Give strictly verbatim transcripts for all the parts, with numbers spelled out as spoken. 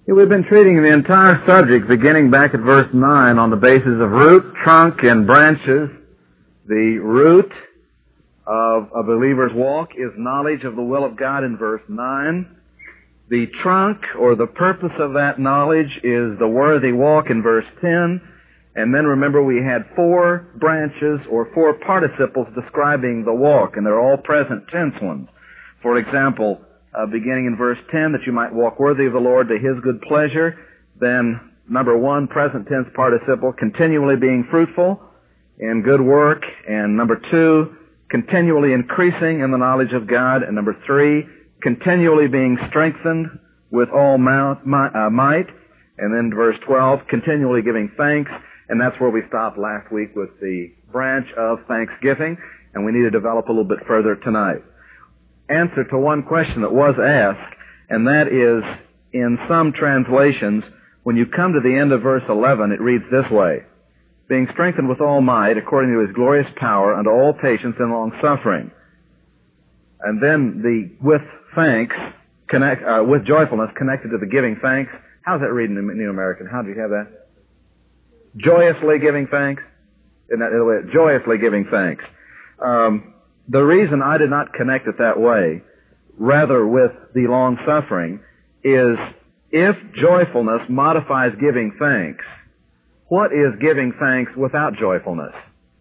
Yeah, we've been treating the entire subject beginning back at verse nine on the basis of root, trunk, and branches. The root of a believer's walk is knowledge of the will of God in verse nine. The trunk, or the purpose of that knowledge, is the worthy walk in verse ten. And then remember, we had four branches or four participles describing the walk, and they're all present tense ones. For example, uh, beginning in verse ten, that you might walk worthy of the Lord to His good pleasure. Then, number one, present tense participle, continually being fruitful in good work. And number two, continually increasing in the knowledge of God. And number three, continually being strengthened with all mouth, uh, might. And then verse twelve, continually giving thanks. And that's where we stopped last week with the branch of thanksgiving. And we need to develop a little bit further tonight. Answer to one question that was asked, and that is, in some translations, when you come to the end of verse eleven, it reads this way: being strengthened with all might, according to His glorious power, unto all patience and long-suffering. And then the with thanks, connect, uh, with joyfulness connected to the giving thanks. How's that reading in the New American? How do you have that? Joyously giving thanks? Isn't that the way? Joyously giving thanks. Um, the reason I did not connect it that way, rather with the long-suffering, is if joyfulness modifies giving thanks, what is giving thanks without joyfulness?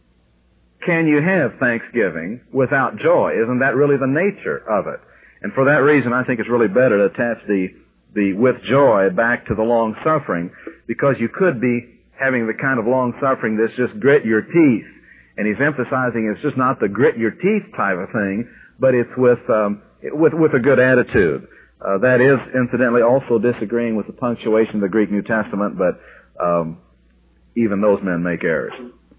Can you have thanksgiving without joy? Isn't that really the nature of it? And for that reason, I think it's really better to attach the, the with joy back to the long-suffering, because you could be having the kind of long-suffering that's just grit your teeth. And he's emphasizing it's just not the grit your teeth type of thing, but it's with, um, with, with a good attitude. Uh, that is, incidentally, also disagreeing with the punctuation of the Greek New Testament, but um, even those men make errors.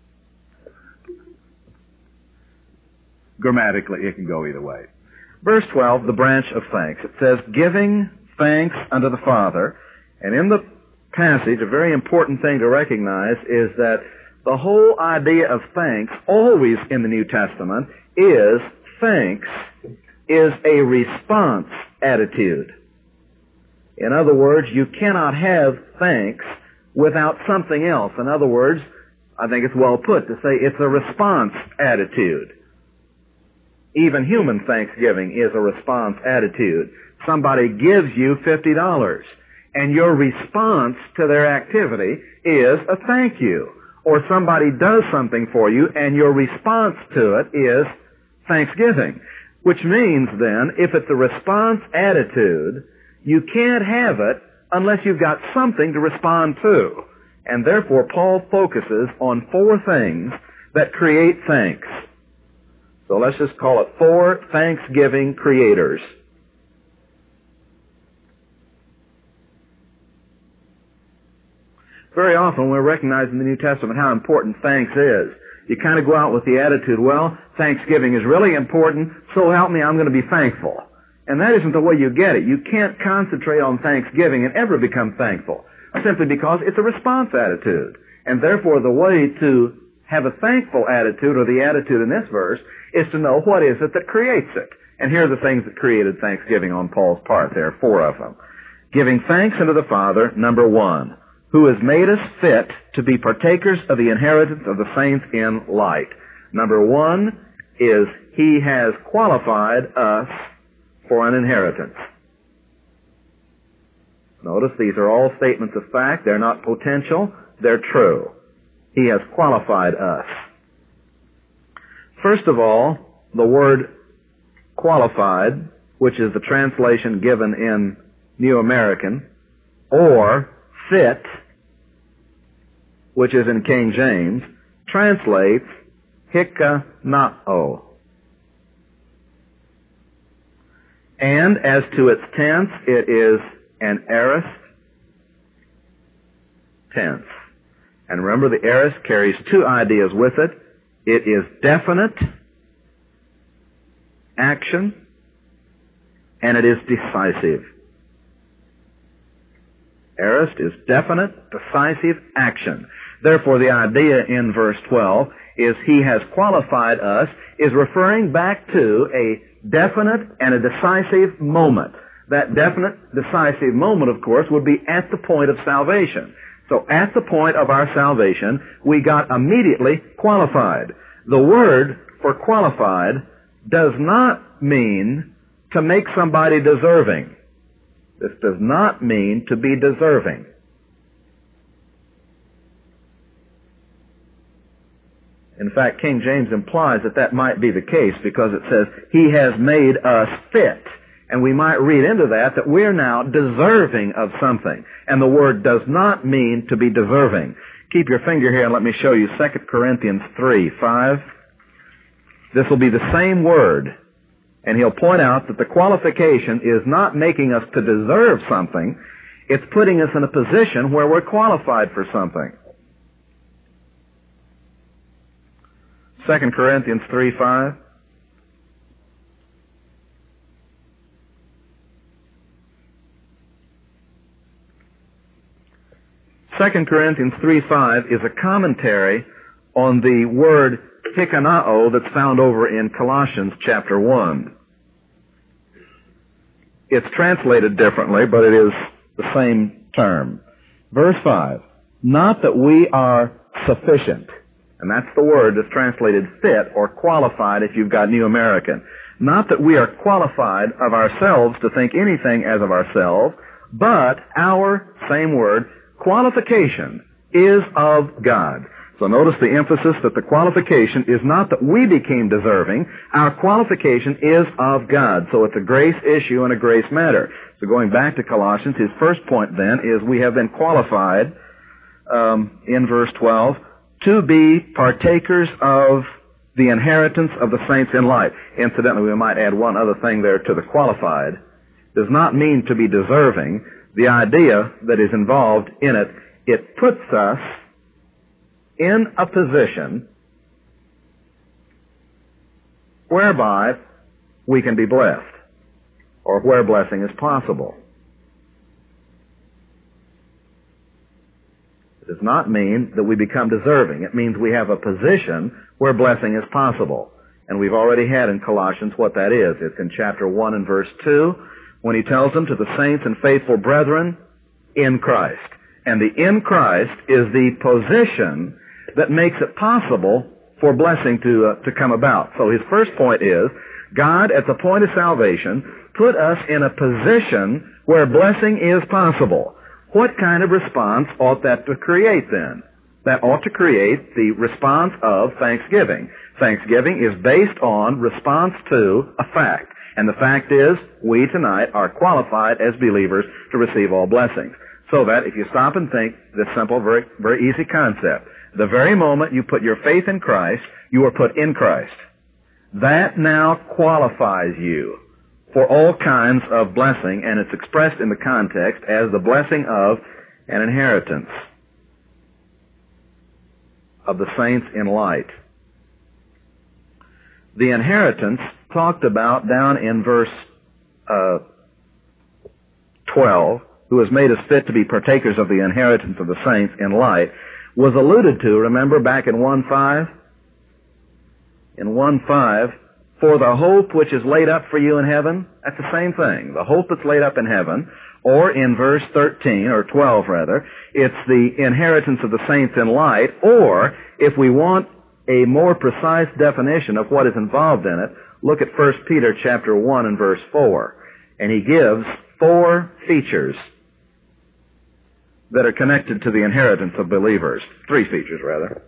Grammatically, it can go either way. Verse twelve, the branch of thanks. It says, giving thanks unto the Father. And in the passage, a very important thing to recognize is that the whole idea of thanks, always in the New Testament, is thanks is a response attitude. In other words, you cannot have thanks without something else. In other words, I think it's well put to say it's a response attitude. Even human thanksgiving is a response attitude. Somebody gives you fifty dollars, and your response to their activity is a thank you. Or somebody does something for you, and your response to it is thanksgiving. Which means then, if it's a response attitude, you can't have it unless you've got something to respond to. And therefore, Paul focuses on four things that create thanks. So let's just call it four thanksgiving creators. Very often we're recognizing in the New Testament how important thanks is. You kind of go out with the attitude, well, Thanksgiving is really important, so help me, I'm going to be thankful. And that isn't the way you get it. You can't concentrate on Thanksgiving and ever become thankful, simply because it's a response attitude. And therefore, the way to have a thankful attitude, or the attitude in this verse, is to know what is it that creates it. And here are the things that created thanksgiving on Paul's part. There are four of them. Giving thanks unto the Father, number one, who has made us fit to be partakers of the inheritance of the saints in light. Number one is He has qualified us for an inheritance. Notice these are all statements of fact. They're not potential. They're true. He has qualified us. First of all, the word qualified, which is the translation given in New American, or fit, which is in King James, translates hikanao. And as to its tense, it is an aorist tense. And remember, the aorist carries two ideas with it. It is definite action, and it is decisive. Aorist is definite, decisive action. Therefore, the idea in verse twelve is He has qualified us, is referring back to a definite and a decisive moment. That definite, decisive moment, of course, would be at the point of salvation. So at the point of our salvation, we got immediately qualified. The word for qualified does not mean to make somebody deserving. This does not mean to be deserving. In fact, King James implies that that might be the case because it says, He has made us fit. And we might read into that that we're now deserving of something. And the word does not mean to be deserving. Keep your finger here and let me show you Second Corinthians three, five. This will be the same word. And he'll point out that the qualification is not making us to deserve something. It's putting us in a position where we're qualified for something. Second Corinthians three, five. Second Corinthians three, five is a commentary on the word hikanao that's found over in Colossians chapter one. It's translated differently, but it is the same term. Verse five, not that we are sufficient. And that's the word that's translated fit or qualified if you've got New American. Not that we are qualified of ourselves to think anything as of ourselves, but our, same word, qualification is of God. So notice the emphasis that the qualification is not that we became deserving. Our qualification is of God. So it's a grace issue and a grace matter. So going back to Colossians, his first point then is we have been qualified, um, in verse twelve, to be partakers of the inheritance of the saints in light. Incidentally, we might add one other thing there to the qualified. Does not mean to be deserving. The idea that is involved in it, it puts us in a position whereby we can be blessed, or where blessing is possible. It does not mean that we become deserving. It means we have a position where blessing is possible. And we've already had in Colossians what that is. It's in chapter one and verse two, when he tells them to the saints and faithful brethren in Christ. And the in Christ is the position that makes it possible for blessing to uh, to come about. So his first point is, God, at the point of salvation, put us in a position where blessing is possible. What kind of response ought that to create then? That ought to create the response of thanksgiving. Thanksgiving is based on response to a fact. And the fact is, we tonight are qualified as believers to receive all blessings. So that if you stop and think, this simple, very, very easy concept, the very moment you put your faith in Christ, you are put in Christ. That now qualifies you for all kinds of blessing, and it's expressed in the context as the blessing of an inheritance of the saints in light. The inheritance talked about down in verse uh, twelve, who has made us fit to be partakers of the inheritance of the saints in light, was alluded to, remember, back in one five? In one five, for the hope which is laid up for you in heaven, that's the same thing. The hope that's laid up in heaven, or in verse thirteen, or twelve rather, it's the inheritance of the saints in light, or if we want a more precise definition of what is involved in it, look at First Peter chapter one and verse four. And he gives four features that are connected to the inheritance of believers. Three features, rather.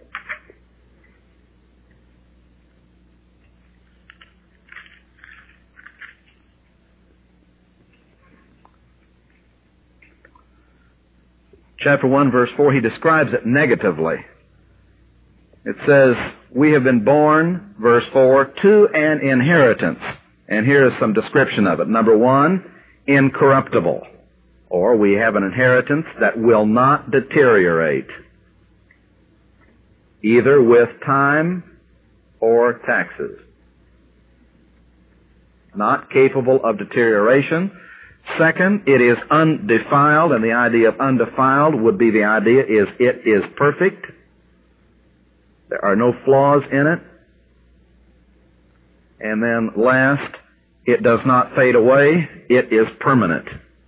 Chapter one, verse four, he describes it negatively. It says, we have been born, verse four, to an inheritance. And here is some description of it. Number one, incorruptible. Or we have an inheritance that will not deteriorate, either with time or taxes. Not capable of deterioration. Second, it is undefiled, and the idea of undefiled would be the idea is it is perfect. There are no flaws in it. And then last, It does not fade away. It is permanent.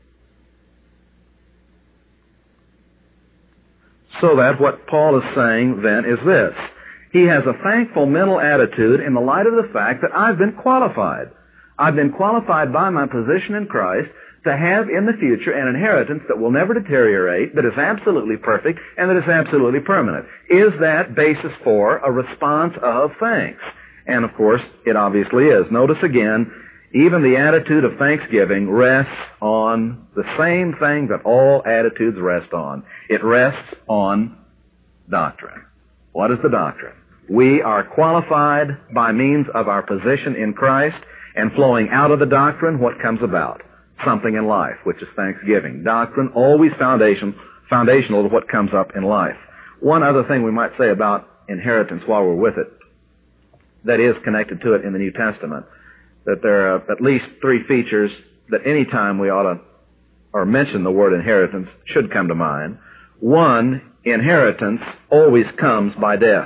So that what Paul is saying then is this. He has a thankful mental attitude in the light of the fact that I've been qualified. I've been qualified by my position in Christ to have in the future an inheritance that will never deteriorate, that is absolutely perfect, and that is absolutely permanent. Is that basis for a response of thanks? And of course, it obviously is. Notice again, even the attitude of thanksgiving rests on the same thing that all attitudes rest on. It rests on doctrine. What is the doctrine? We are qualified by means of our position in Christ, and flowing out of the doctrine, what comes about? Something in life, which is thanksgiving. Doctrine, always foundation, foundational to what comes up in life. One other thing we might say about inheritance while we're with it, that is connected to it in the New Testament, that there are at least three features that any time we ought to, or mention the word inheritance, should come to mind. One, inheritance always comes by death.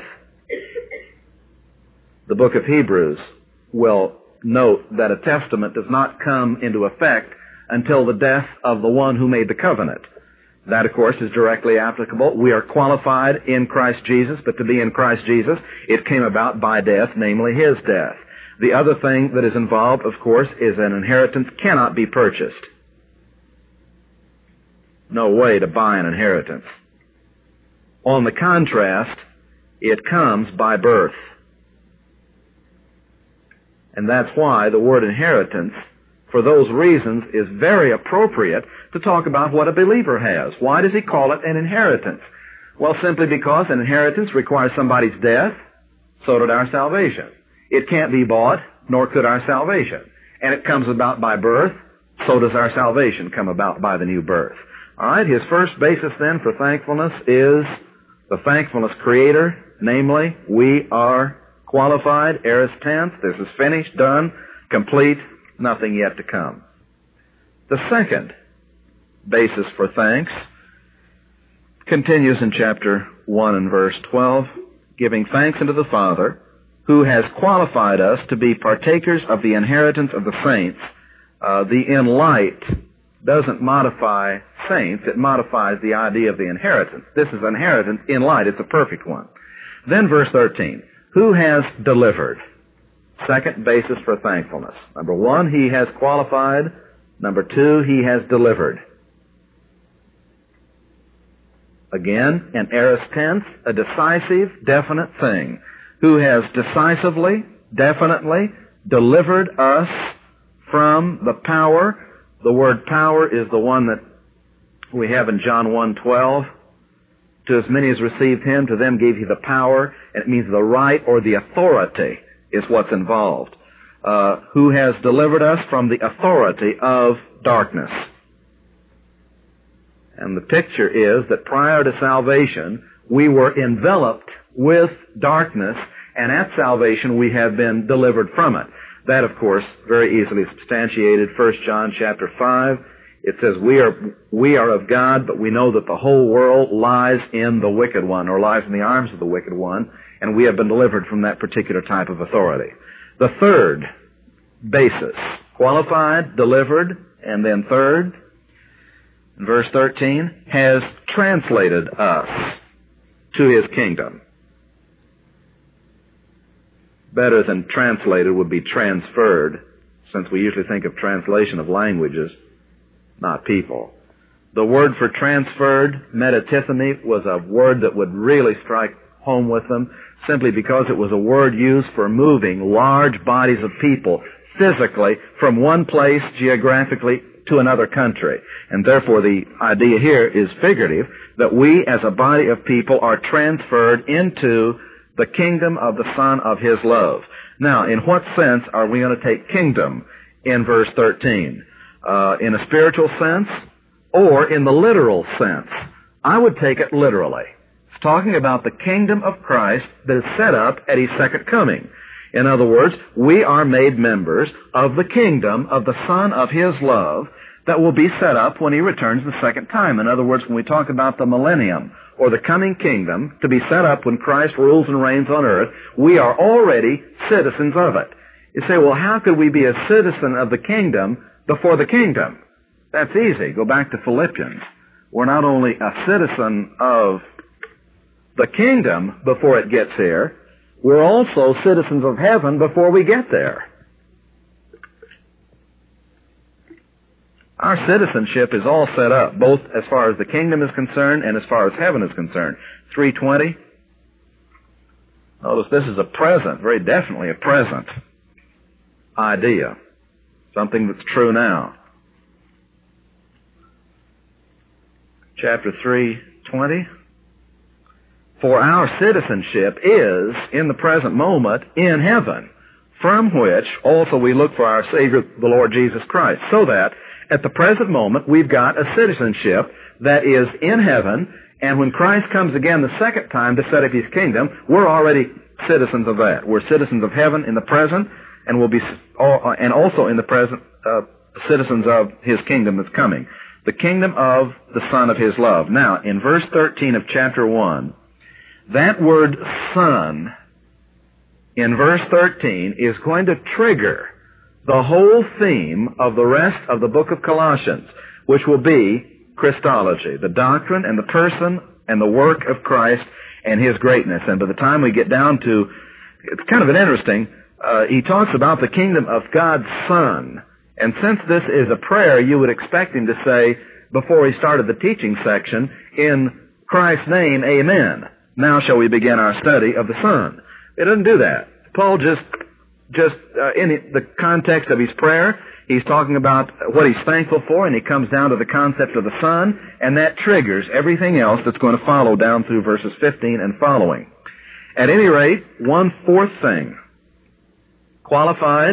The book of Hebrews will note that a testament does not come into effect until the death of the one who made the covenant. That, of course, is directly applicable. We are qualified in Christ Jesus, but to be in Christ Jesus, it came about by death, namely His death. The other thing that is involved, of course, is an inheritance cannot be purchased. No way to buy an inheritance. On the contrast, it comes by birth. And that's why the word inheritance, for those reasons, is very appropriate to talk about what a believer has. Why does he call it an inheritance? Well, simply because an inheritance requires somebody's death, so did our salvation. It can't be bought, nor could our salvation. And it comes about by birth, so does our salvation come about by the new birth. All right, his first basis then for thankfulness is the thankfulness creator, namely, we are qualified, aorist tense, this is finished, done, complete, nothing yet to come. The second basis for thanks continues in chapter one and verse twelve, giving thanks unto the Father, who has qualified us to be partakers of the inheritance of the saints. Uh, the in light doesn't modify saints, it modifies the idea of the inheritance. This is inheritance in light, it's a perfect one. Then verse thirteen, who has delivered? Second basis for thankfulness. Number one, He has qualified. Number two, He has delivered. Again, an aorist tense, a decisive, definite thing. Who has decisively, definitely delivered us from the power. The word power is the one that we have in John one twelve. To as many as received Him, to them gave He the power. And it means the right or the authority is what's involved. Uh, who has delivered us from the authority of darkness. And the picture is that prior to salvation, we were enveloped with darkness, and at salvation we have been delivered from it. That, of course, very easily substantiated. First John chapter five, it says, we are, we are of God, but we know that the whole world lies in the wicked one, or lies in the arms of the wicked one, and we have been delivered from that particular type of authority. The third basis, qualified, delivered, and then third, verse thirteen, has translated us to His kingdom. Better than translated would be transferred, since we usually think of translation of languages, not people. The word for transferred, metatithemi, was a word that would really strike home with them, simply because it was a word used for moving large bodies of people physically from one place geographically to another country. And therefore the idea here is figurative, that we as a body of people are transferred into the kingdom of the Son of His love. Now, in what sense are we going to take kingdom in verse thirteen? Uh, in a spiritual sense or in the literal sense? I would take it literally. It's talking about the kingdom of Christ that is set up at His second coming. In other words, we are made members of the kingdom of the Son of His love that will be set up when He returns the second time. In other words, when we talk about the millennium or the coming kingdom to be set up when Christ rules and reigns on earth, we are already citizens of it. You say, well, how could we be a citizen of the kingdom before the kingdom? That's easy. Go back to Philippians. We're not only a citizen of the kingdom before it gets here, we're also citizens of heaven before we get there. Our citizenship is all set up, both as far as the kingdom is concerned and as far as heaven is concerned. three twenty. Notice this is a present, very definitely a present idea. Something that's true now. Chapter three twenty. For our citizenship is, in the present moment, in heaven, from which also we look for our Savior, the Lord Jesus Christ. So that, at the present moment, we've got a citizenship that is in heaven, and when Christ comes again the second time to set up His kingdom, we're already citizens of that. We're citizens of heaven in the present, and we'll be, and also in the present, uh, citizens of His kingdom that's coming. The kingdom of the Son of His love. Now, in verse thirteen of chapter one, that word son in verse thirteen is going to trigger the whole theme of the rest of the book of Colossians, which will be Christology, the doctrine and the person and the work of Christ and His greatness. And by the time we get down to, it's kind of an interesting, uh, he talks about the kingdom of God's Son. And since this is a prayer, you would expect him to say, before he started the teaching section, in Christ's name, amen. Now shall we begin our study of the Son. It doesn't do that. Paul just, just uh, in the context of his prayer, he's talking about what he's thankful for, and he comes down to the concept of the Son, and that triggers everything else that's going to follow down through verses fifteen and following. At any rate, one fourth thing. Qualified,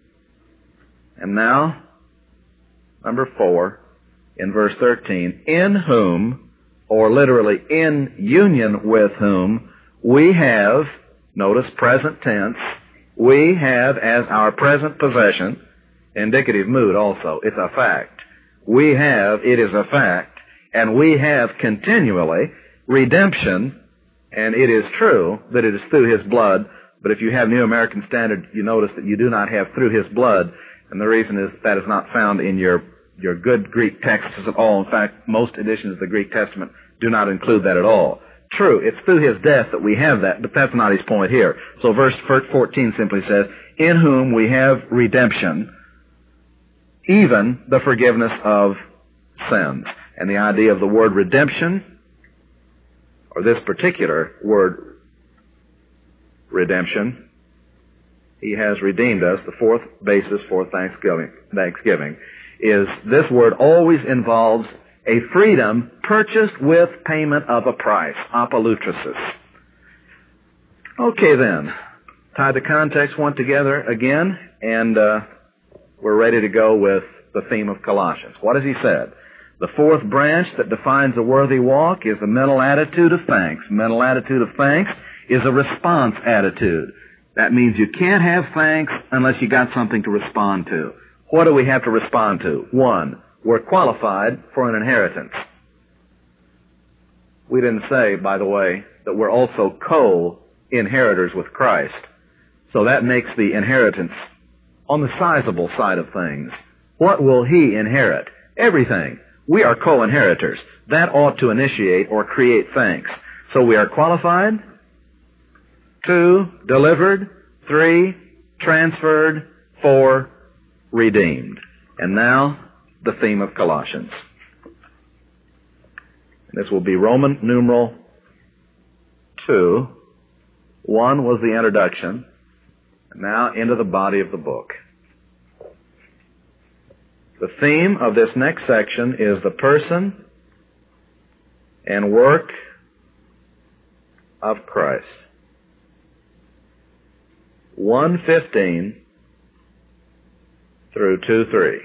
and now, number four, in verse thirteen, in whom, or literally in union with whom, we have, notice present tense, we have as our present possession, indicative mood also, it's a fact. We have, it is a fact, and we have continually redemption, and it is true that it is through His blood, but if you have New American Standard, you notice that you do not have through His blood, and the reason is that is not found in your your good Greek texts at all. In fact, most editions of the Greek Testament do not include that at all. True, it's through His death that we have that, but that's not his point here. So verse fourteen simply says, in whom we have redemption, even the forgiveness of sins. And the idea of the word redemption, or this particular word redemption, He has redeemed us. The fourth basis for thanksgiving, thanksgiving is this word always involves a freedom purchased with payment of a price, apolutrosis. Okay then, tie the context one together again, and uh, we're ready to go with the theme of Colossians. What has he said? The fourth branch that defines a worthy walk is a mental attitude of thanks. Mental attitude of thanks is a response attitude. That means you can't have thanks unless you got something to respond to. What do we have to respond to? One, we're qualified for an inheritance. We didn't say, by the way, that we're also co-inheritors with Christ. So that makes the inheritance on the sizable side of things. What will He inherit? Everything. We are co-inheritors. That ought to initiate or create thanks. So we are qualified. Two, delivered. Three, transferred. Four, redeemed. And now, the theme of Colossians. This will be Roman numeral two. One was the introduction. Now into the body of the book. The theme of this next section is the person and work of Christ. one fifteen through two three.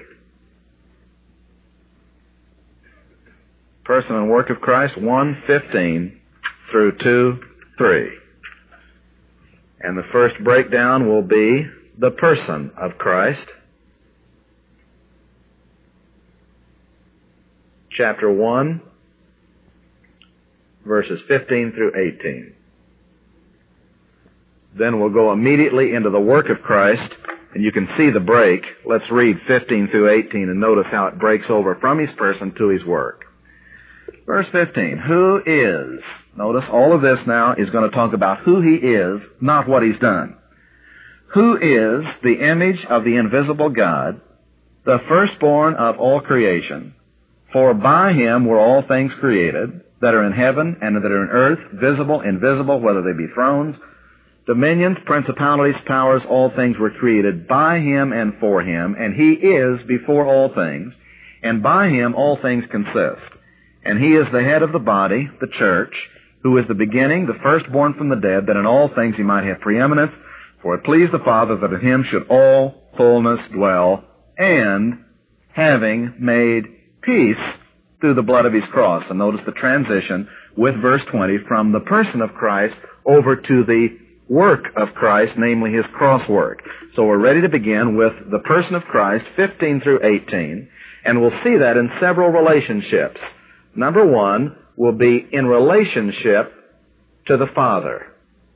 Person and work of Christ, one fifteen through two three. And the first breakdown will be the person of Christ. Chapter one, verses fifteen through eighteen. Then we'll go immediately into the work of Christ And you can see the break. Let's read fifteen through eighteen and notice how it breaks over from his person to his work. Verse fifteen, who is, notice all of this now is going to talk about who he is, not what he's done. Who is the image of the invisible God, the firstborn of all creation? For by him were all things created, that are in heaven and that are in earth, visible, invisible, whether they be thrones, dominions, principalities, powers, all things were created by him and for him, and he is before all things, and by him all things consist. And he is the head of the body, the church, who is the beginning, the firstborn from the dead, that in all things he might have preeminence. For it pleased the Father that in him should all fullness dwell, and having made peace through the blood of his cross. And notice the transition with verse twenty from the person of Christ over to the work of Christ, namely his cross work. So we're ready to begin with the person of Christ, fifteen through eighteen, and we'll see that in several relationships. Number one will be in relationship to the Father.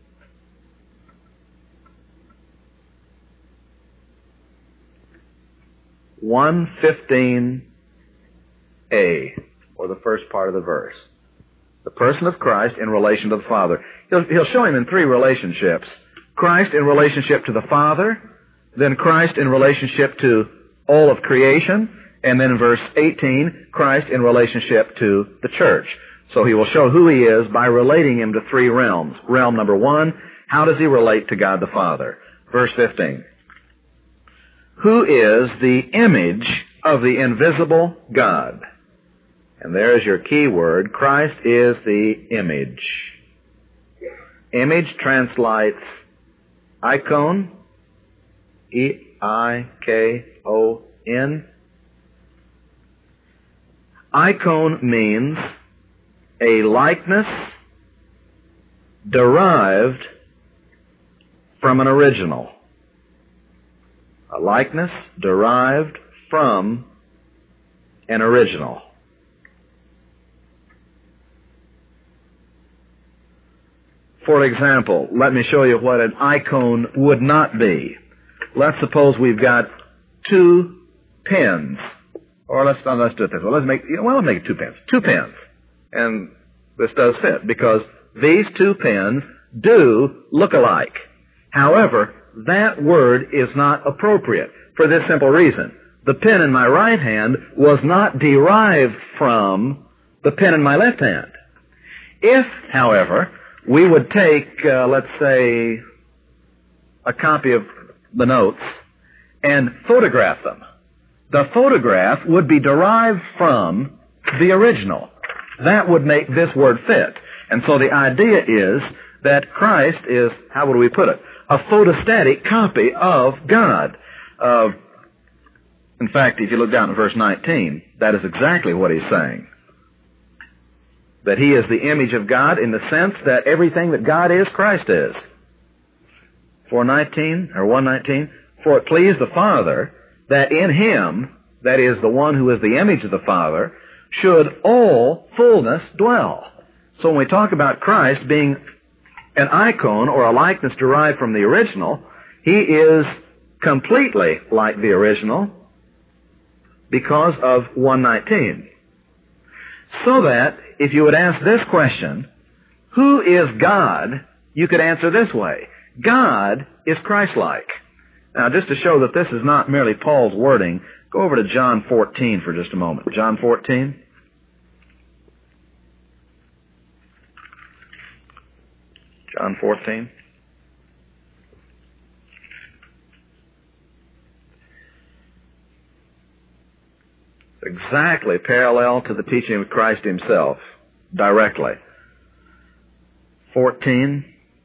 one fifteen A, or the first part of the verse. The person of Christ in relation to the Father. He'll, he'll show him in three relationships. Christ in relationship to the Father, then Christ in relationship to all of creation, and then in verse eighteen, Christ in relationship to the church. So he will show who he is by relating him to three realms. Realm number one, how does he relate to God the Father? Verse fifteen. Who is the image of the invisible God? And there's your key word. Christ is the image. Image translates icon, E I K O N. Icon means a likeness derived from an original. A likeness derived from an original. For example, let me show you what an icon would not be. Let's suppose we've got two pens. Or let's, uh, let's do it this way. Let's make, well, let's make it two pens. Two pens. And this does fit because these two pens do look alike. However, that word is not appropriate for this simple reason. The pen in my right hand was not derived from the pen in my left hand. If, however, we would take, uh, let's say, a copy of the notes and photograph them, the photograph would be derived from the original. That would make this word fit. And so the idea is that Christ is, how would we put it, a photostatic copy of God. Uh, in fact, if you look down at verse nineteen, that is exactly what he's saying. That he is the image of God in the sense that everything that God is, Christ is. four nineteen, or one nineteen, for it pleased the Father that in him, that is the one who is the image of the Father, should all fullness dwell. So when we talk about Christ being an icon or a likeness derived from the original, he is completely like the original because of one nineteen. So that if you would ask this question, who is God, you could answer this way. God is Christ-like. Now, just to show that this is not merely Paul's wording, go over to John fourteen for just a moment. John fourteen. John fourteen. It's exactly parallel to the teaching of Christ himself, directly. fourteen,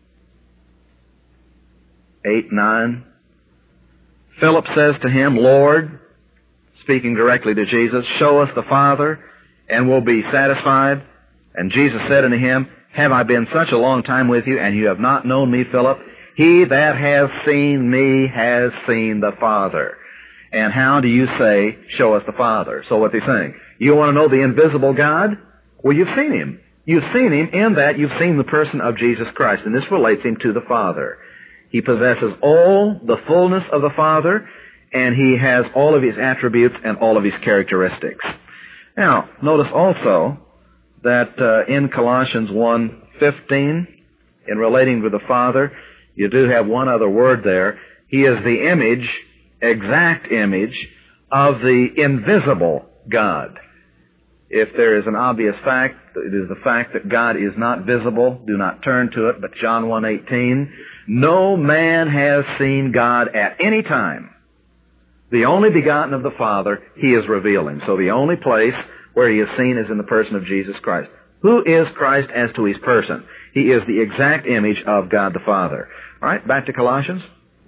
eight, nine. Philip says to him, Lord, speaking directly to Jesus, show us the Father, and we'll be satisfied. And Jesus said unto him, have I been such a long time with you, and you have not known me, Philip? He that has seen me has seen the Father. And how do you say, show us the Father? So what's he saying? You want to know the invisible God? Well, you've seen him. You've seen him in that you've seen the person of Jesus Christ, and this relates him to the Father. He possesses all the fullness of the Father, and He has all of His attributes and all of His characteristics. Now, notice also that uh, in Colossians one fifteen, in relating to the Father, you do have one other word there. He is the image, exact image, of the invisible God. If there is an obvious fact, it is the fact that God is not visible. Do not turn to it, but John one eighteen, no man has seen God at any time. The only begotten of the Father, He is revealing. So the only place where He is seen is in the person of Jesus Christ. Who is Christ as to His person? He is the exact image of God the Father. All right, back to Colossians.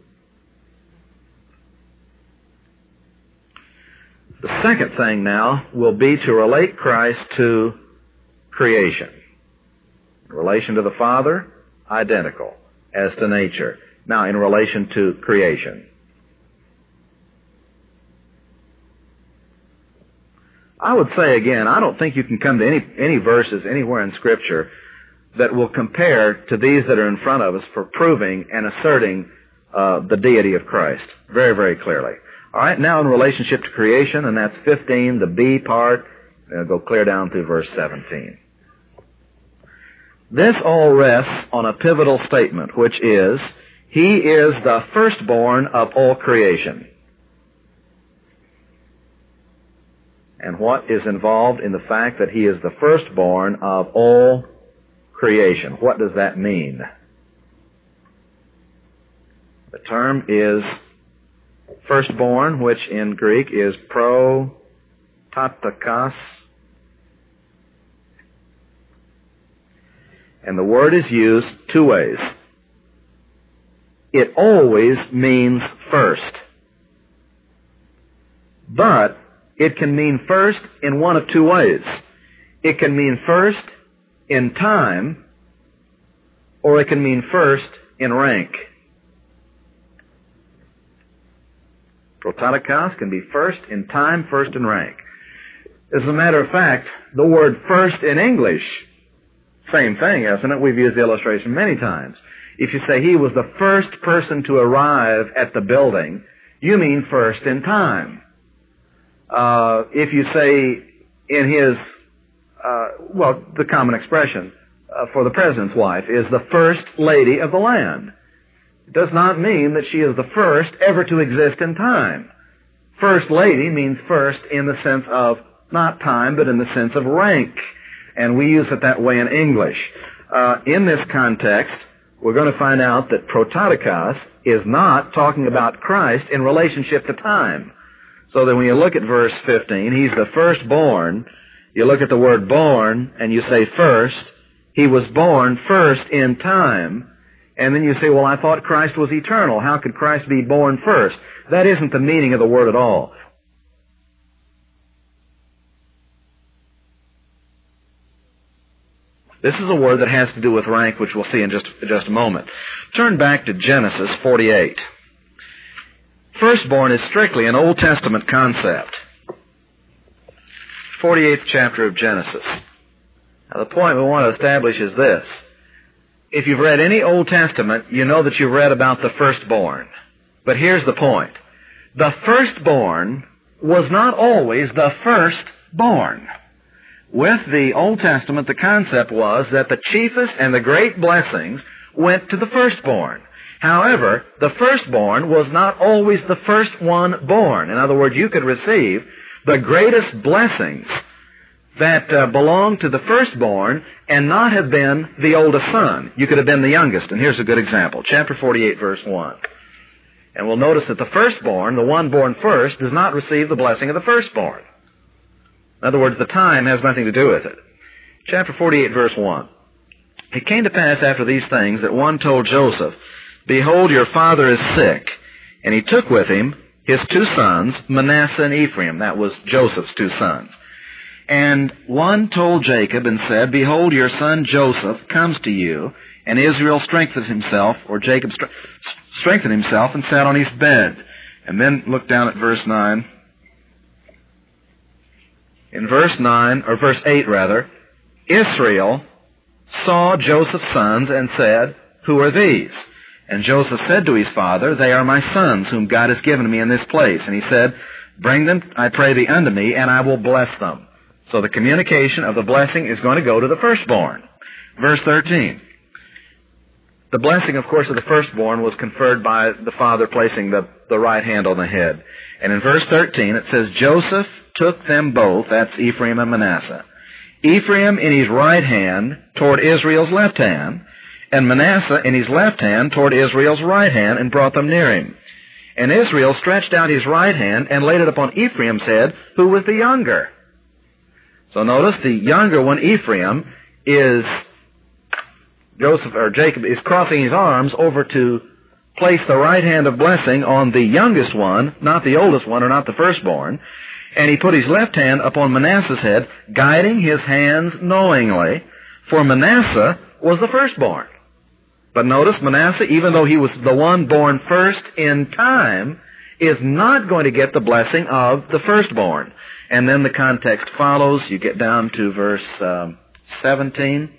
The second thing now will be to relate Christ to creation. In relation to the Father, identical, as to nature. Now, in relation to creation. I would say again, I don't think you can come to any, any verses anywhere in Scripture that will compare to these that are in front of us for proving and asserting uh, the deity of Christ very, very clearly. All right, now in relationship to creation, and that's fifteen, the B part, uh, go clear down through verse seventeen. This all rests on a pivotal statement, which is, He is the firstborn of all creation. And what is involved in the fact that He is the firstborn of all creation? What does that mean? The term is firstborn, which in Greek is prototokos. And the word is used two ways. It always means first. But it can mean first in one of two ways. It can mean first in time, or it can mean first in rank. Prototokos can be first in time, first in rank. As a matter of fact, the word first in English, same thing, isn't it? We've used the illustration many times. If you say he was the first person to arrive at the building, you mean first in time. Uh, if you say in his, uh, well, the common expression uh, for the president's wife is the first lady of the land. It does not mean that she is the first ever to exist in time. First lady means first in the sense of not time, but in the sense of rank. And we use it that way in English. Uh, in this context, we're going to find out that prototokos is not talking about Christ in relationship to time. So that when you look at verse fifteen, He's the firstborn. You look at the word born, and you say first. He was born first in time. And then you say, well, I thought Christ was eternal. How could Christ be born first? That isn't the meaning of the word at all. This is a word that has to do with rank, which we'll see in just, just a moment. Turn back to Genesis forty-eight. Firstborn is strictly an Old Testament concept. forty-eighth chapter of Genesis. Now, the point we want to establish is this. If you've read any Old Testament, you know that you've read about the firstborn. But here's the point. The firstborn was not always the firstborn. With the Old Testament, the concept was that the chiefest and the great blessings went to the firstborn. However, the firstborn was not always the first one born. In other words, you could receive the greatest blessings that uh, belonged to the firstborn and not have been the oldest son. You could have been the youngest. And here's a good example. Chapter forty-eight, verse one. And we'll notice that the firstborn, the one born first, does not receive the blessing of the firstborn. In other words, the time has nothing to do with it. Chapter forty-eight, verse one. It came to pass after these things that one told Joseph, Behold, your father is sick. And he took with him his two sons, Manasseh and Ephraim. That was Joseph's two sons. And one told Jacob and said, Behold, your son Joseph comes to you. And Israel strengthened himself, or Jacob strengthened himself and sat on his bed. And then look down at verse nine. In verse nine, or verse eight rather, Israel saw Joseph's sons and said, Who are these? And Joseph said to his father, They are my sons, whom God has given me in this place. And he said, Bring them, I pray thee, unto me, and I will bless them. So the communication of the blessing is going to go to the firstborn. Verse thirteen. The blessing, of course, of the firstborn was conferred by the father placing the, the right hand on the head. And in verse thirteen it says, Joseph took them both, that's Ephraim and Manasseh, Ephraim in his right hand toward Israel's left hand, and Manasseh in his left hand toward Israel's right hand, and brought them near him. And Israel stretched out his right hand and laid it upon Ephraim's head, who was the younger. So notice the younger one, Ephraim, is Joseph or Jacob is crossing his arms over to place the right hand of blessing on the youngest one, not the oldest one or not the firstborn. And he put his left hand upon Manasseh's head, guiding his hands knowingly, for Manasseh was the firstborn. But notice, Manasseh, even though he was the one born first in time, is not going to get the blessing of the firstborn. And then the context follows. You get down to verse um, seventeen.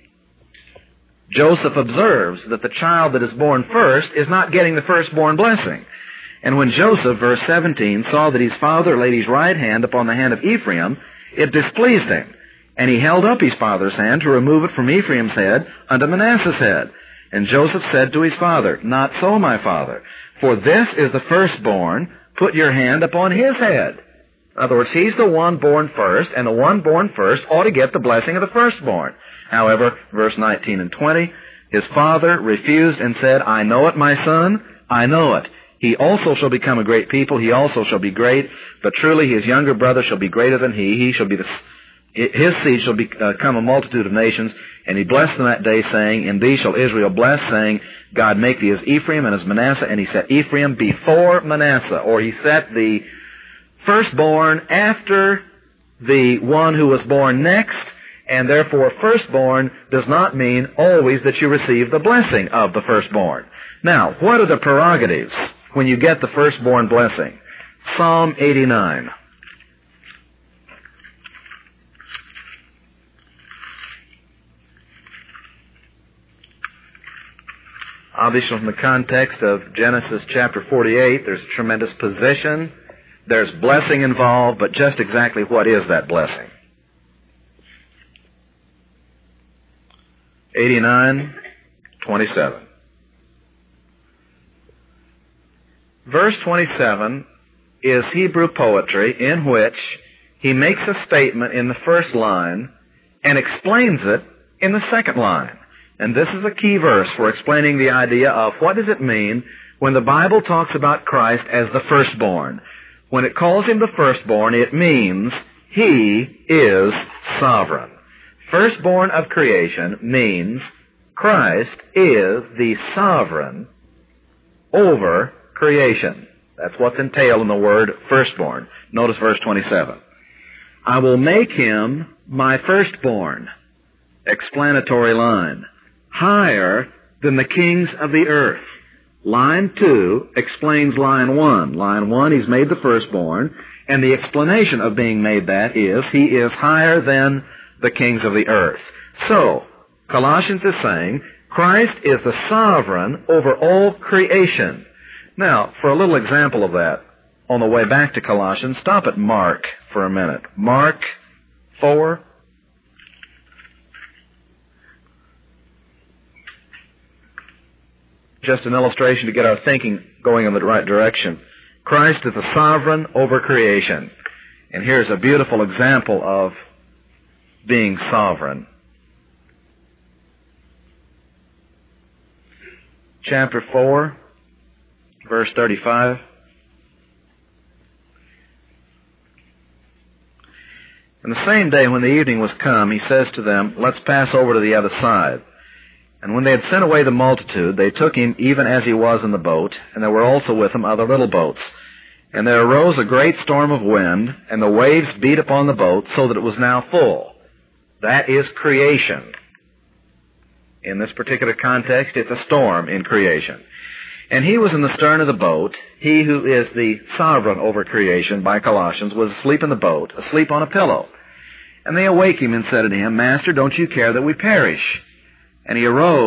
Joseph observes that the child that is born first is not getting the firstborn blessing. And when Joseph, verse seventeen, saw that his father laid his right hand upon the hand of Ephraim, it displeased him. And he held up his father's hand to remove it from Ephraim's head unto Manasseh's head. And Joseph said to his father, Not so, my father, for this is the firstborn. Put your hand upon his head. In other words, he's the one born first, and the one born first ought to get the blessing of the firstborn. However, verse nineteen and twenty, his father refused and said, I know it, my son, I know it. He also shall become a great people, he also shall be great, but truly his younger brother shall be greater than he. He shall be the, his seed shall become a multitude of nations. And he blessed them that day, saying, In thee shall Israel bless, saying, God make thee as Ephraim and as Manasseh. And he set Ephraim before Manasseh, or he set the firstborn after the one who was born next, and therefore firstborn does not mean always that you receive the blessing of the firstborn. Now, what are the prerogatives when you get the firstborn blessing? Psalm eighty-nine. Obviously, from the context of Genesis chapter forty-eight, there's tremendous position. There's blessing involved, but just exactly what is that blessing? eighty-nine, twenty-seven. Verse twenty-seven is Hebrew poetry in which he makes a statement in the first line and explains it in the second line. And this is a key verse for explaining the idea of what does it mean when the Bible talks about Christ as the firstborn. When it calls him the firstborn, it means he is sovereign. Firstborn of creation means Christ is the sovereign over creation. That's what's entailed in the word firstborn. Notice verse twenty-seven. I will make him my firstborn. Explanatory line. Higher than the kings of the earth. Line two explains line one. Line one, he's made the firstborn, and the explanation of being made that is he is higher than the kings of the earth. So, Colossians is saying Christ is the sovereign over all creation. Now, for a little example of that, on the way back to Colossians, stop at Mark for a minute. Mark four. Just an illustration to get our thinking going in the right direction. Christ is the sovereign over creation. And here's a beautiful example of being sovereign. Chapter four, verse thirty-five. And the same day when the evening was come, he says to them, Let's pass over to the other side. And when they had sent away the multitude, they took him even as he was in the boat, and there were also with him other little boats. And there arose a great storm of wind, and the waves beat upon the boat, so that it was now full. That is creation. In this particular context, it's a storm in creation. And he was in the stern of the boat. He who is the sovereign over creation, by Colossians, was asleep in the boat, asleep on a pillow. And they awake him and said unto him, Master, don't you care that we perish? And he arose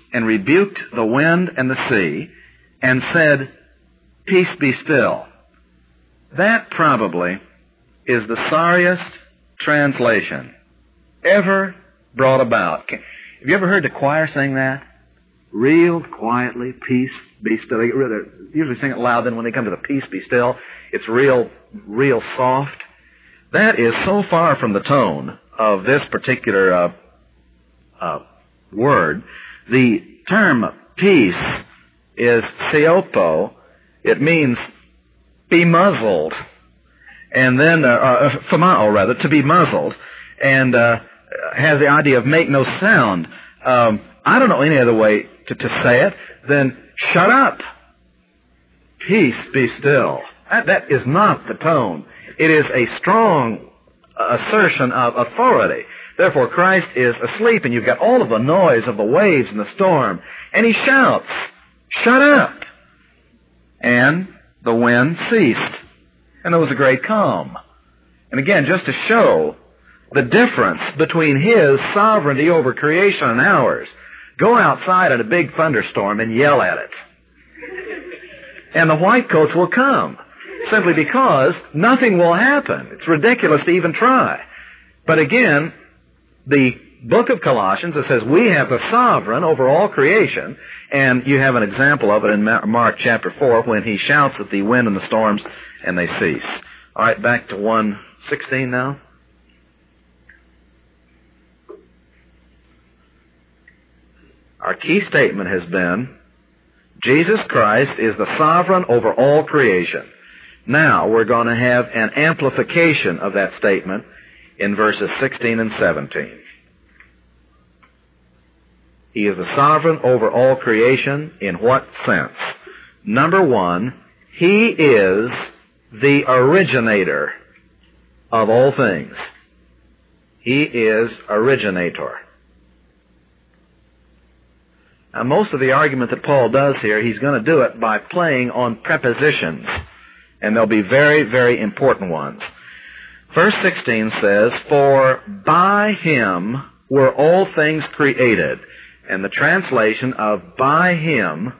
and rebuked the wind and the sea, and said, "Peace, be still." That probably is the sorriest translation ever brought about. Have you ever heard the choir sing that? Real quietly, "Peace, be still." They usually sing it loud, then when they come to the "Peace, be still," it's real, real soft. That is so far from the tone of this particular uh, uh, word. The term peace is theopo. It means be muzzled. And then, uh, uh, famao rather, to be muzzled. And uh, has the idea of make no sound. Um, I don't know any other way to, to say it than shut up. Peace, be still. That, that is not the tone. It is a strong assertion of authority. Therefore, Christ is asleep, and you've got all of the noise of the waves and the storm. And he shouts, "Shut up!" And the wind ceased. And there was a great calm. And again, just to show the difference between his sovereignty over creation and ours, go outside in a big thunderstorm and yell at it. And the whitecoats will come, simply because nothing will happen. It's ridiculous to even try. But again, the book of Colossians, it says we have the sovereign over all creation, and you have an example of it in Mark chapter four when he shouts at the wind and the storms and they cease. All right, back to one sixteen now. Our key statement has been Jesus Christ is the sovereign over all creation. Now we're going to have an amplification of that statement in verses sixteen and seventeen. He is the sovereign over all creation. In what sense? Number one, he is the originator of all things. He is originator. Now, most of the argument that Paul does here, he's going to do it by playing on prepositions. And they'll be very, very important ones. Verse sixteen says, "For by him were all things created." And the translation of "by him"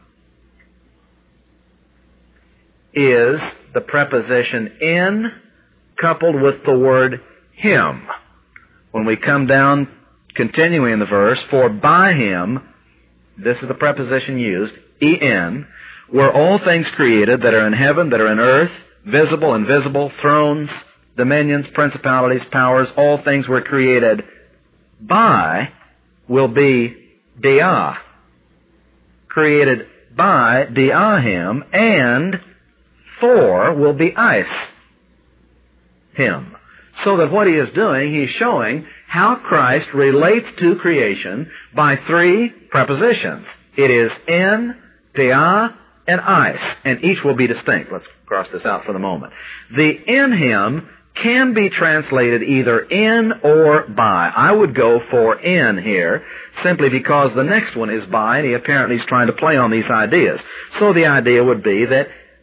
is the preposition "in" coupled with the word "him." When we come down, continuing in the verse, "For by him," this is the preposition used, "en," were all things created that are in heaven, that are in earth, visible, invisible, thrones, dominions, principalities, powers, all things were created by, will be dia. Created by dia him, and for will be ice him. So that what he is doing, he's showing how Christ relates to creation by three prepositions. It is in, dia, and ice, and each will be distinct. Let's cross this out for the moment. The in him can be translated either in or by. I would go for in here, simply because the next one is by, and he apparently is trying to play on these ideas. So the idea would be that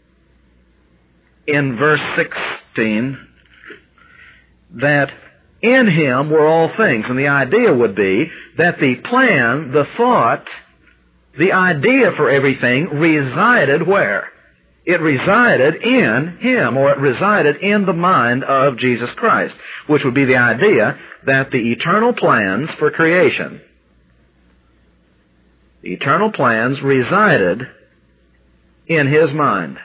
in verse sixteen, that in him were all things. And the idea would be that the plan, the thought, the idea for everything resided where? It resided in him, or it resided in the mind of Jesus Christ, which would be the idea that the eternal plans for creation, the eternal plans resided in his mind.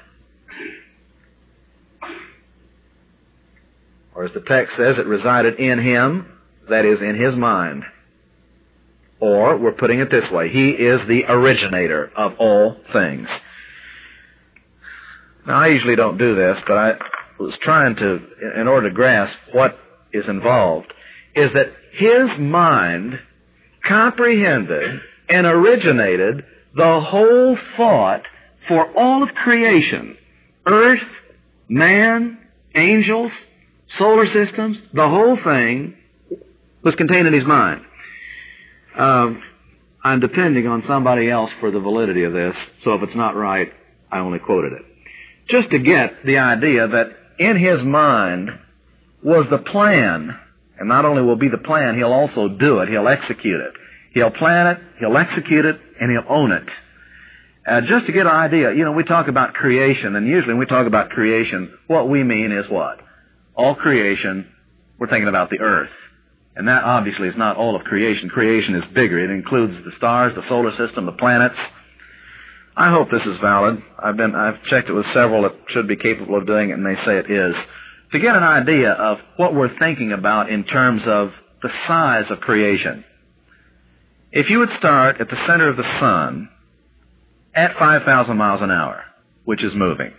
Or as the text says, it resided in him, that is, in his mind. Or, we're putting it this way, he is the originator of all things. Now, I usually don't do this, but I was trying to, in order to grasp what is involved, is that his mind comprehended and originated the whole thought for all of creation. Earth, man, angels, solar systems, the whole thing was contained in his mind. Um, I'm depending on somebody else for the validity of this, so if it's not right, I only quoted it. Just to get the idea that in his mind was the plan, and not only will be the plan, he'll also do it, he'll execute it. He'll plan it, He'll execute it, and He'll own it. Uh, just to get an idea, you know, we talk about creation, and usually when we talk about creation, what we mean is what? All creation, we're thinking about the earth. And that obviously is not all of creation. Creation is bigger. It includes the stars, the solar system, the planets. I hope this is valid. I've been, I've checked it with several that should be capable of doing it, and they say it is. To get an idea of what we're thinking about in terms of the size of creation. If you would start at the center of the sun at five thousand miles an hour, which is moving.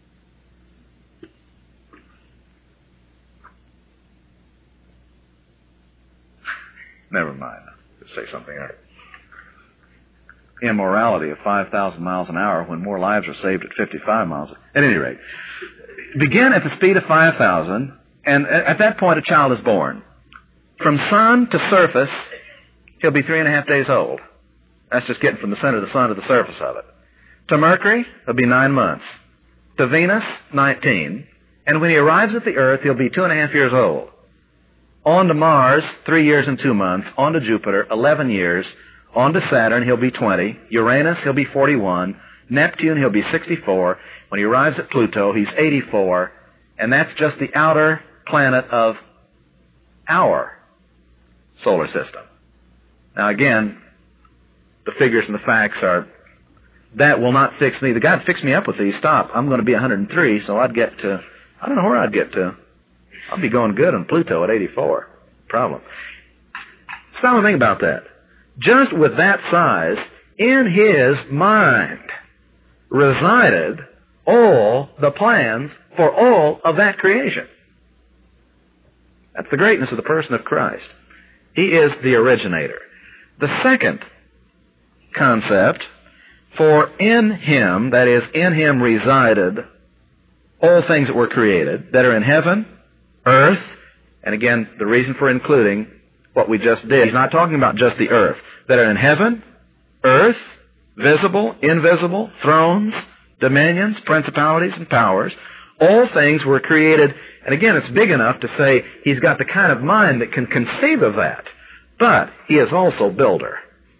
Never mind. Just say something else. Immorality of five thousand miles an hour when more lives are saved at fifty-five miles. At any rate, begin at the speed of five thousand, and at that point a child is born. From sun to surface, he'll be three and a half days old. That's just getting from the center of the sun to the surface of it. To Mercury, he'll be nine months. To Venus, nineteen. And when he arrives at the Earth, he'll be two and a half years old. On to Mars, three years and two months. On to Jupiter, eleven years. On to Saturn, he'll be twenty. Uranus, he'll be forty-one. Neptune, he'll be sixty-four. When he arrives at Pluto, he's eighty-four. And that's just the outer planet of our solar system. Now again, the figures and the facts are, that will not fix me. The God fixed me up with these. Stop. I'm going to be one hundred three, so I'd get to, I don't know where I'd get to. I'll be going good on Pluto at eighty-four. Problem. Stop and think about that. Just with that size, in his mind resided all the plans for all of that creation. That's the greatness of the person of Christ. He is the originator. The second concept, for in him, that is, in him resided all things that were created, that are in heaven, earth, and again, the reason for including what we just did, he's not talking about just the earth, that are in heaven, earth, visible, invisible, thrones, dominions, principalities, and powers. All things were created, and again, it's big enough to say he's got the kind of mind that can conceive of that. But he is also builder.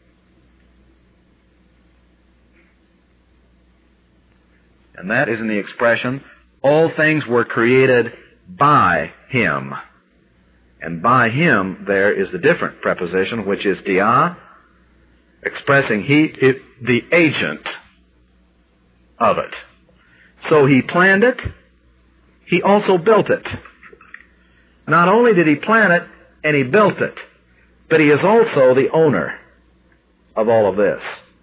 And that is in the expression, all things were created by him. And by him, there is the different preposition, which is dia, expressing he, it, the agent of it. So he planned it, he also built it. Not only did he plan it, and he built it, but he is also the owner of all of this.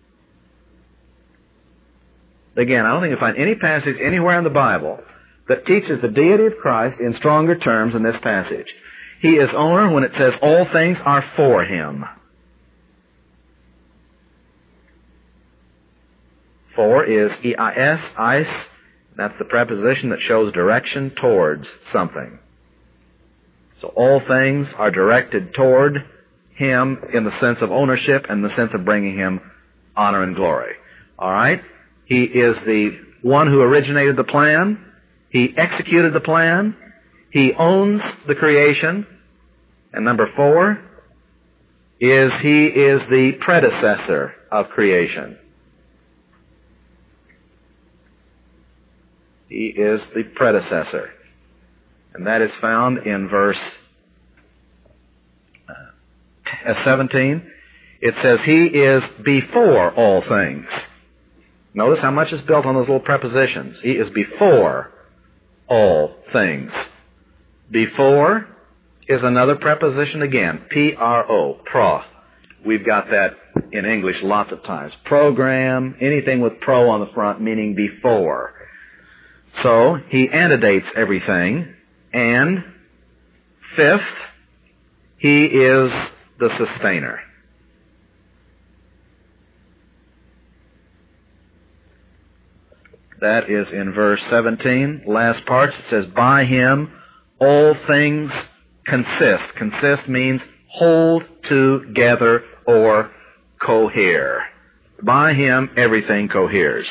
Again, I don't think you'll find any passage anywhere in the Bible that teaches the deity of Christ in stronger terms than this passage. He is owner when it says all things are for him. For is E I S, ice. That's the preposition that shows direction towards something. So all things are directed toward him in the sense of ownership and the sense of bringing him honor and glory. All right? He is the one who originated the plan. He executed the plan. He owns the creation. And number four is he is the predecessor of creation. He is the predecessor. And that is found in verse seventeen. It says he is before all things. Notice how much is built on those little prepositions. He is before all things. Before is another preposition again. P R O, pro. We've got that in English lots of times. Program, anything with pro on the front, meaning before. So, he antedates everything. And, fifth, he is the sustainer. That is in verse seventeen. Last part, it says, by him all things consist. Consist means hold together or cohere. By him everything coheres.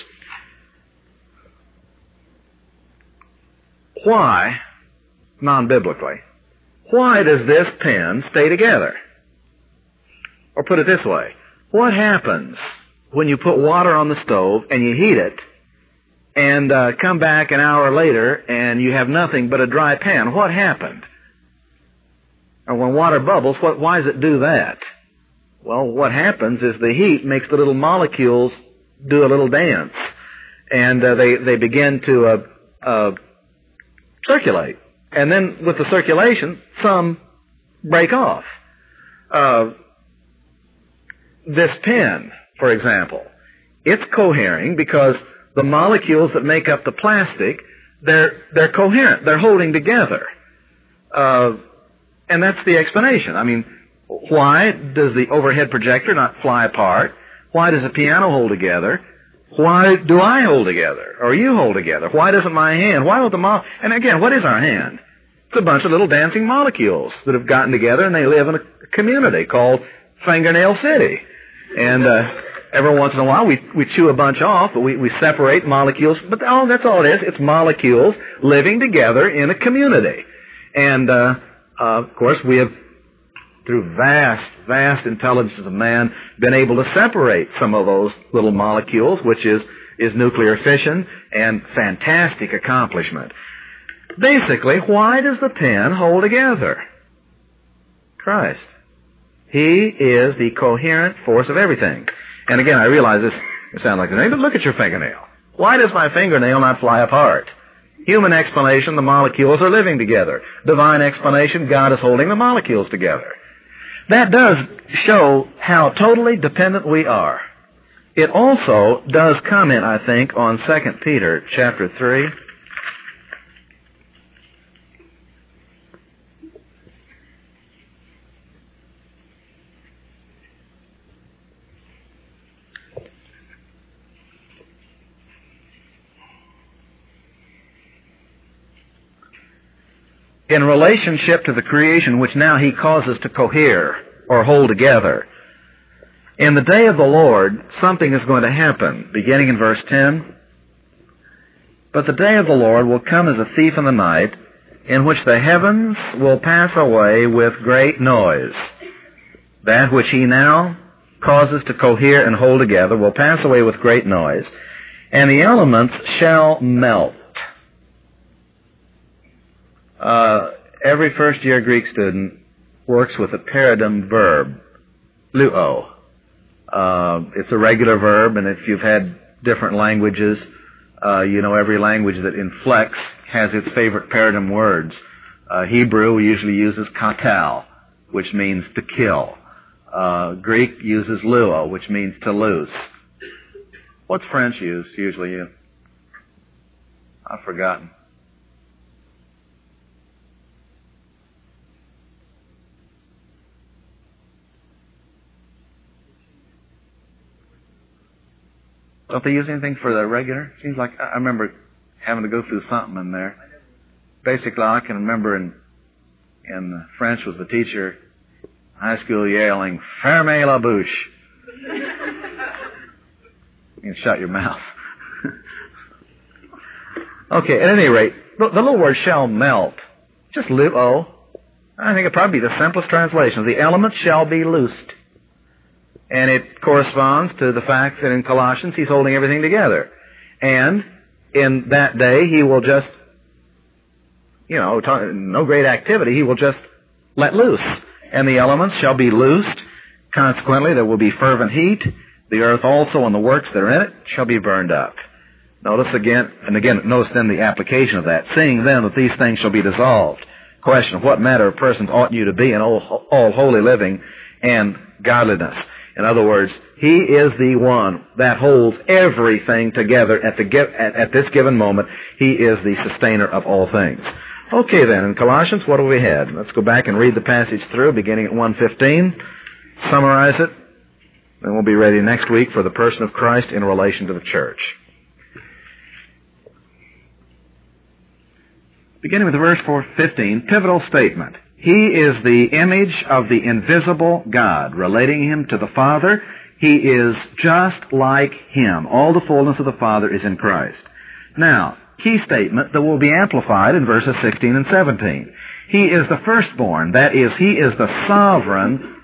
Why, non-biblically, why does this pen stay together? Or put it this way, what happens when you put water on the stove and you heat it and uh, come back an hour later and you have nothing but a dry pan? What happened? Or when water bubbles, what, why does it do that? Well, what happens is the heat makes the little molecules do a little dance, and uh, they, they begin to uh, uh, circulate. And then with the circulation, some break off. Uh, this pen, for example, it's cohering because the molecules that make up the plastic, they're, they're coherent. They're holding together. Uh, and that's the explanation. I mean, why does the overhead projector not fly apart? Why does the piano hold together? Why do I hold together? Or you hold together? Why doesn't my hand? Why don't the mo- And again, what is our hand? It's a bunch of little dancing molecules that have gotten together, and they live in a community called Fingernail City. And uh, every once in a while, we we chew a bunch off, but we, we separate molecules. But oh, that's all it is. It's molecules living together in a community. And, uh, uh, of course, we have, through vast, vast intelligence of man, been able to separate some of those little molecules, which is, is nuclear fission, and fantastic accomplishment. Basically, why does the pen hold together? Christ. He is the coherent force of everything. And again, I realize this, it sounds like a name, but look at your fingernail. Why does my fingernail not fly apart? Human explanation, the molecules are living together. Divine explanation, God is holding the molecules together. That does show how totally dependent we are. It also does comment, I think, on Second Peter chapter three. In relationship to the creation which now he causes to cohere or hold together. In the day of the Lord, something is going to happen, beginning in verse ten. But the day of the Lord will come as a thief in the night, in which the heavens will pass away with great noise. That which he now causes to cohere and hold together will pass away with great noise, and the elements shall melt. Uh, every first-year Greek student works with a paradigm verb, luo. Uh, it's a regular verb, and if you've had different languages, uh, you know every language that inflects has its favorite paradigm words. Uh, Hebrew usually uses katal, which means to kill. Uh, Greek uses luo, which means to loose. What's French use usually? You? I've forgotten. Don't they use anything for the regular? Seems like I remember having to go through something in there. Basically, all I can remember in in French was the teacher, high school, yelling, "Fermez la bouche." You can shut your mouth. Okay, at any rate, the, the little word shall melt. Just luo. I think it'd probably be the simplest translation. The elements shall be loosed. And it corresponds to the fact that in Colossians he's holding everything together. And in that day he will just, you know, no great activity, he will just let loose. And the elements shall be loosed. Consequently, there will be fervent heat. The earth also and the works that are in it shall be burned up. Notice again, and again, notice then the application of that. Seeing then that these things shall be dissolved. Question, what manner of persons ought you to be in all, all holy living and godliness? In other words, he is the one that holds everything together at, the, at, at this given moment. He is the sustainer of all things. Okay then, in Colossians, what have we had? Let's go back and read the passage through, beginning at one fifteen. Summarize it. Then we'll be ready next week for the person of Christ in relation to the church. Beginning with verse four fifteen, pivotal statement. He is the image of the invisible God, relating him to the Father. He is just like him. All the fullness of the Father is in Christ. Now, key statement that will be amplified in verses sixteen and seventeen. He is the firstborn. That is, he is the sovereign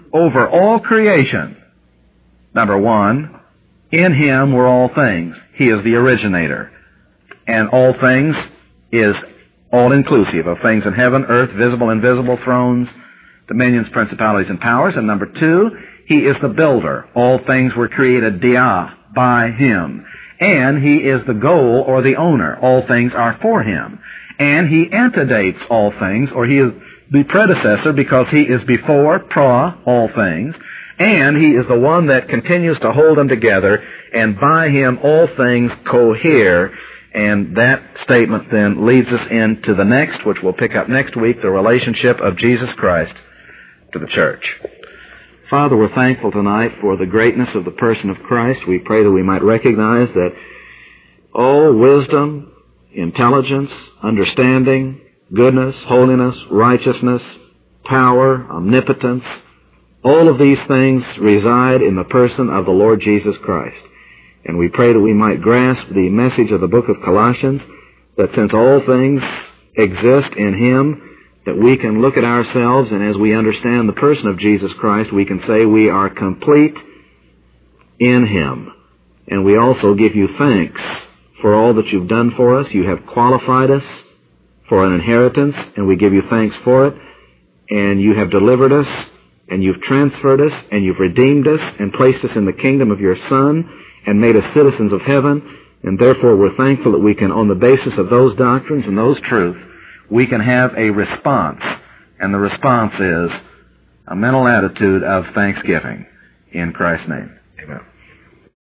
over all creation. Number one, in Him were all things. He is the originator. And all things is all-inclusive of things in heaven, earth, visible, invisible, thrones, dominions, principalities, and powers. And number two, He is the builder. All things were created dia, by Him. And He is the goal or the owner. All things are for Him. And He antedates all things, or He is the predecessor because He is before, pra, all things. And He is the one that continues to hold them together, and by Him all things cohere. And that statement then leads us into the next, which we'll pick up next week, the relationship of Jesus Christ to the church. Father, we're thankful tonight for the greatness of the person of Christ. We pray that we might recognize that all wisdom, intelligence, understanding, goodness, holiness, righteousness, power, omnipotence, all of these things reside in the person of the Lord Jesus Christ. And we pray that we might grasp the message of the book of Colossians, that since all things exist in Him, that we can look at ourselves, and as we understand the person of Jesus Christ, we can say we are complete in Him. And we also give You thanks for all that You've done for us. You have qualified us for an inheritance, and we give You thanks for it. And You have delivered us, and You've transferred us, and You've redeemed us, and placed us in the kingdom of Your Son, and made us citizens of heaven. And therefore we're thankful that we can, on the basis of those doctrines and those truths, we can have a response. And the response is a mental attitude of thanksgiving. In Christ's name, amen.